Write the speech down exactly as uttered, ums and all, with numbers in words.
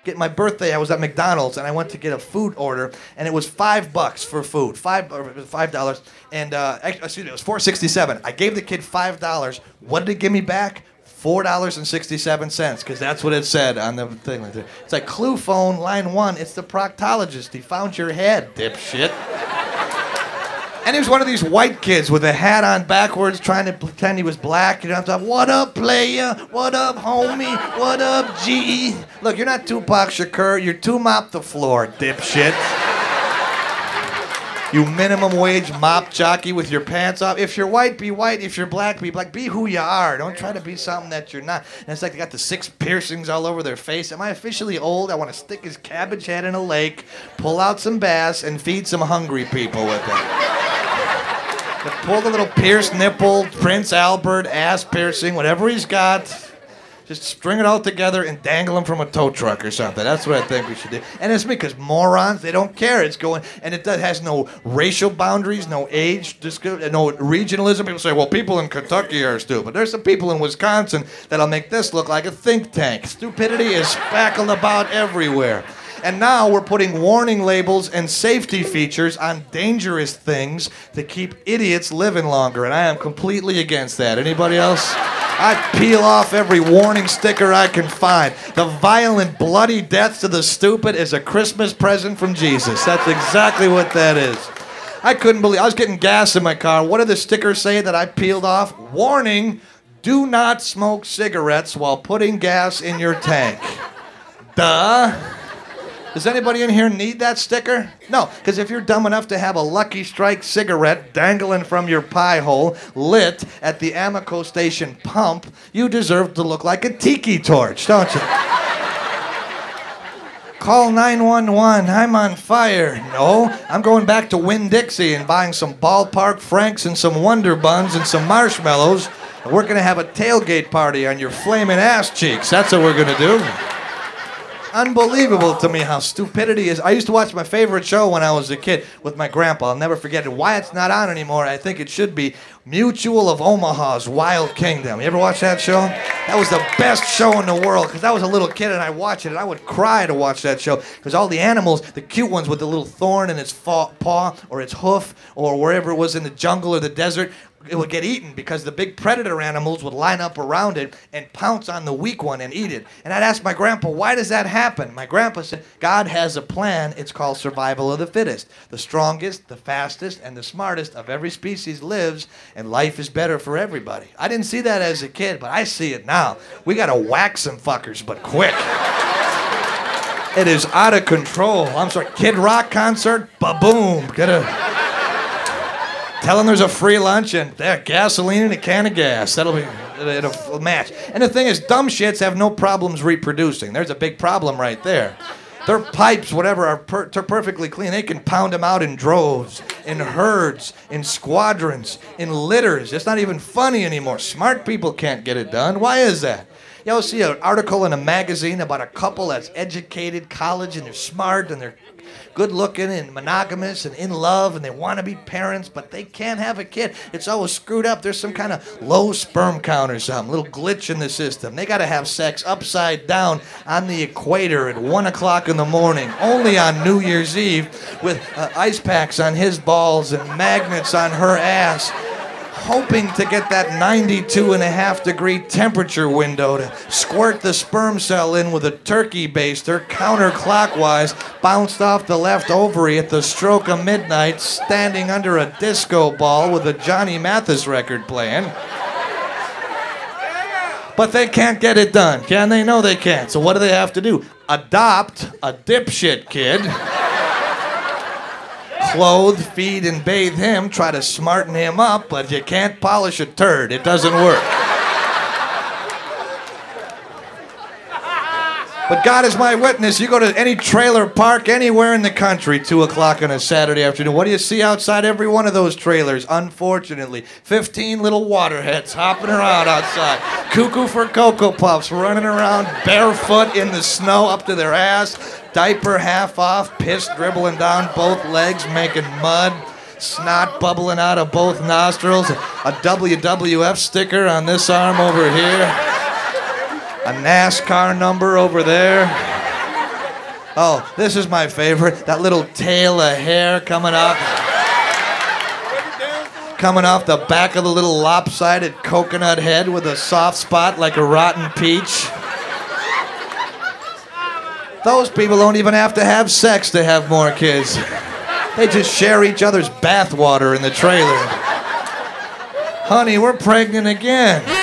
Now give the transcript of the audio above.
get my birthday. I was at McDonald's and I went to get a food order, and it was five bucks for food, five or five dollars, and uh, excuse me, it was four sixty-seven. I gave the kid five dollars. What did it give me back? Four dollars and sixty-seven cents, because that's what it said on the thing. It's like clue phone line one. It's the proctologist. He found your head, dipshit. And he was one of these white kids with a hat on backwards trying to pretend he was black. You know, I'm talking, what up, playa? What up, homie? What up, G? Look, you're not Tupac Shakur. You're two mop the floor, dipshit. You minimum wage mop jockey with your pants off. If you're white, be white. If you're black, be black. Be who you are. Don't try to be something that you're not. And it's like they got the six piercings all over their face. Am I officially old? I want to stick his cabbage head in a lake, pull out some bass, and feed some hungry people with it. Pull the little pierced nipple, Prince Albert, ass piercing, whatever he's got. Just string it all together and dangle him from a tow truck or something. That's what I think we should do. And it's me, because morons, they don't care. It's going, and it does, has no racial boundaries, no age, no regionalism. People say, well, people in Kentucky are stupid. There's some people in Wisconsin that'll make this look like a think tank. Stupidity is spackled about everywhere. And now we're putting warning labels and safety features on dangerous things to keep idiots living longer. And I am completely against that. Anybody else? I peel off every warning sticker I can find. The violent, bloody death to the stupid is a Christmas present from Jesus. That's exactly what that is. I couldn't believe, I was getting gas in my car. What did the sticker say that I peeled off? Warning, do not smoke cigarettes while putting gas in your tank. Duh. Does anybody in here need that sticker? No, because if you're dumb enough to have a Lucky Strike cigarette dangling from your pie hole, lit at the Amoco station pump, you deserve to look like a tiki torch, don't you? Call nine one one, I'm on fire. No, I'm going back to Winn-Dixie and buying some Ballpark Franks and some Wonder Buns and some marshmallows. And we're going to have a tailgate party on your flaming ass cheeks. That's what we're going to do. Unbelievable to me how stupidity is. I used to watch my favorite show when I was a kid with my grandpa. I'll never forget it. Why it's not on anymore, I think it should be Mutual of Omaha's Wild Kingdom. You ever watch that show? That was the best show in the world, because I was a little kid and I watched it and I would cry to watch that show, because all the animals, the cute ones with the little thorn in its paw or its hoof or wherever it was in the jungle or the desert, it would get eaten because the big predator animals would line up around it and pounce on the weak one and eat it. And I'd ask my grandpa, why does that happen? My grandpa said, God has a plan. It's called survival of the fittest. The strongest, the fastest, and the smartest of every species lives, and life is better for everybody. I didn't see that as a kid, but I see it now. We got to whack some fuckers, but quick. It is out of control. I'm sorry, Kid Rock concert, ba-boom. Get a... Tell them there's a free lunch and there, gasoline and a can of gas. That'll be it'll match. And the thing is, dumb shits have no problems reproducing. There's a big problem right there. Their pipes, whatever, are per- perfectly clean. They can pound them out in droves, in herds, in squadrons, in litters. It's not even funny anymore. Smart people can't get it done. Why is that? You'll see an article in a magazine about a couple that's educated, college, and they're smart, and they're good looking and monogamous and in love, and they want to be parents, but they can't have a kid. It's always screwed up. There's some kind of low sperm count or something, little glitch in the system. They got to have sex upside down on the equator at one o'clock in the morning, only on New Year's Eve, with uh, ice packs on his balls and magnets on her ass, hoping to get that ninety-two and a half degree temperature window to squirt the sperm cell in with a turkey baster counterclockwise, bounced off the left ovary at the stroke of midnight, standing under a disco ball with a Johnny Mathis record playing. But they can't get it done, can they? No, they can't. So what do they have to do? Adopt a dipshit kid. Clothe, feed, and bathe him, try to smarten him up, but you can't polish a turd. It doesn't work. But God is my witness. You go to any trailer park anywhere in the country, two o'clock on a Saturday afternoon. What do you see outside every one of those trailers? Unfortunately, fifteen little waterheads hopping around outside. Cuckoo for Cocoa Puffs, running around barefoot in the snow up to their ass. Diaper half off, piss dribbling down both legs, making mud. Snot bubbling out of both nostrils. A W W F sticker on this arm over here. A NASCAR number over there. Oh, this is my favorite. That little tail of hair coming up. Coming off the back of the little lopsided coconut head with a soft spot like a rotten peach. Those people don't even have to have sex to have more kids. They just share each other's bathwater in the trailer. Honey, we're pregnant again.